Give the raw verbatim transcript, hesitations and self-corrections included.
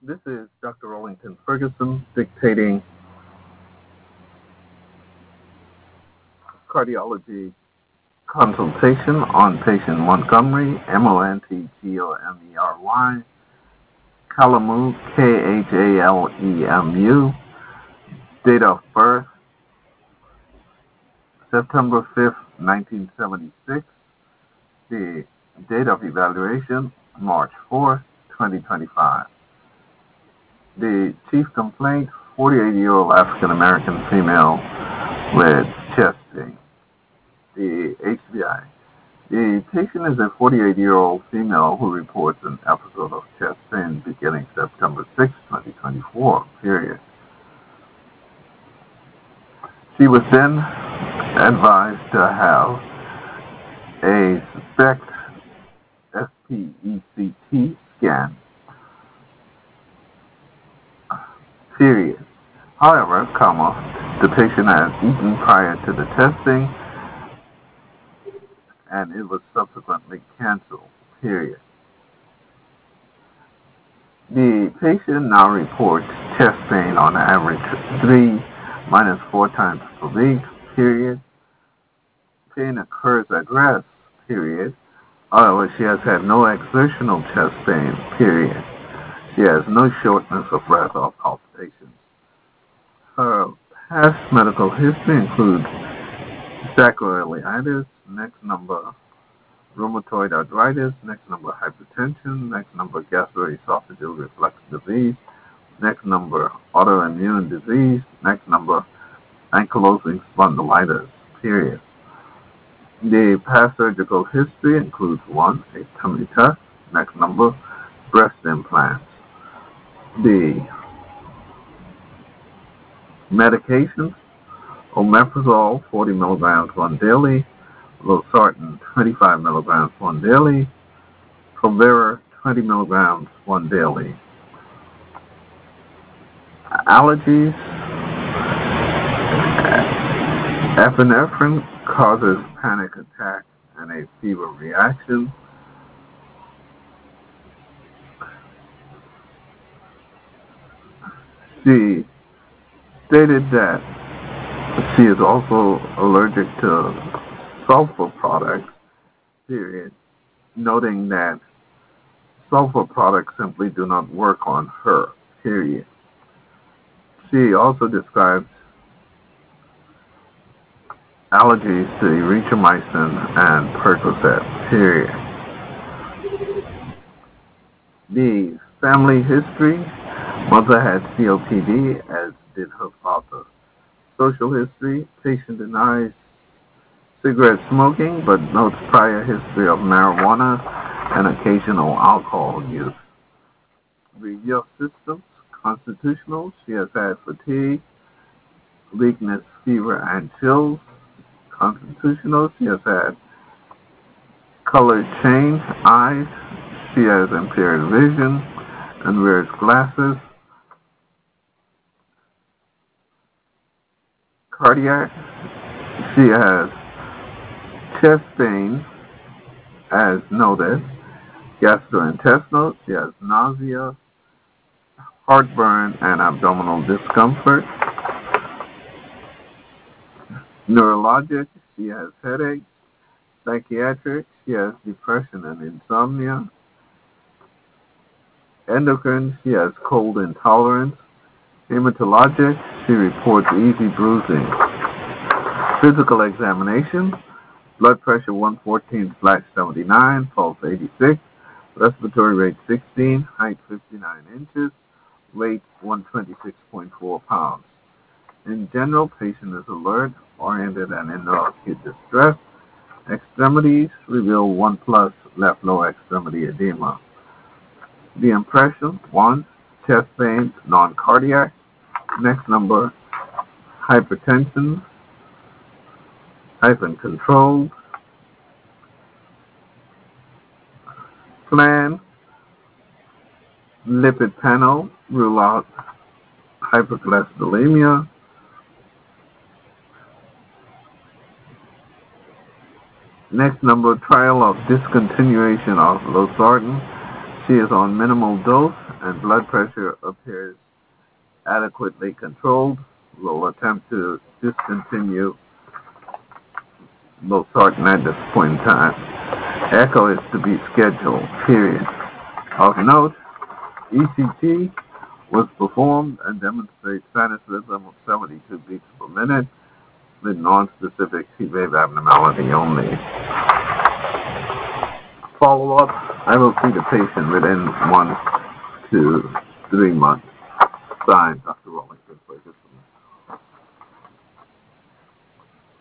This is Doctor Rollington Ferguson dictating cardiology consultation on patient Montgomery, M O N T G O M E R Y, Kalamu, K H A L E M U, date of birth, September fifth, nineteen seventy-six, the date of evaluation, March fourth, twenty twenty-five. The chief complaint, forty-eight-year-old African-American female with chest pain. The H B I. The patient is a forty-eight-year-old female who reports an episode of chest pain beginning September sixth, twenty twenty-four, period. She was then advised to have a SPECT S P E C T scan, period. However, comma, the patient had eaten prior to the testing and it was subsequently canceled, period. The patient now reports chest pain on average three minus four times per week, period. Pain occurs at rest, period. However, she has had no exertional chest pain, period. She has no shortness of breath or palpitations. Her past medical history includes sacroiliitis, next number rheumatoid arthritis, next number hypertension, next number gastroesophageal reflux disease, next number autoimmune disease, next number ankylosing spondylitis, period. The past surgical history includes one, a tummy tuck, next number breast implants. The medications, omeprazole forty milligrams one daily, losartan twenty-five milligrams one daily, Provera twenty milligrams one daily. Allergies, epinephrine causes panic attack and a fever reaction. She stated that she is also allergic to sulfur products, period, noting that sulfur products simply do not work on her, period. She also describes allergies to erythromycin and Percocet, period. The family history, mother had C O P D, as did her father. Social history, patient denies cigarette smoking, but notes prior history of marijuana and occasional alcohol use. Review of systems, constitutional, she has had fatigue, weakness, fever, and chills. Constitutional, she has had color change, eyes, she has impaired vision, and wears glasses. Cardiac, she has chest pain, as noted. Gastrointestinal, she has nausea, heartburn, and abdominal discomfort. Neurologic, she has headaches. Psychiatric, she has depression and insomnia. Endocrine, she has cold intolerance. Hematologic, she reports easy bruising. Physical examination, blood pressure one fourteen slash seventy-nine, pulse eighty-six, respiratory rate sixteen, height fifty-nine inches, weight one twenty-six point four pounds. In general, patient is alert, oriented, and in no acute distress. Extremities reveal one plus left lower extremity edema. The impression, one, chest pain, non-cardiac. Next number, hypertension, hyphen controlled. Plan, lipid panel, rule out hypercholesterolemia. Next number, trial of discontinuation of losartan. She is on minimal dose and blood pressure appears adequately controlled, we'll attempt to discontinue losartan at this point in time. Echo is to be scheduled, period. Of note, E C G was performed and demonstrates sinus rhythm of seventy-two beats per minute with non-specific C-wave abnormality only. Follow-up, I will see the patient within one to three months. Signed, Doctor Rowland.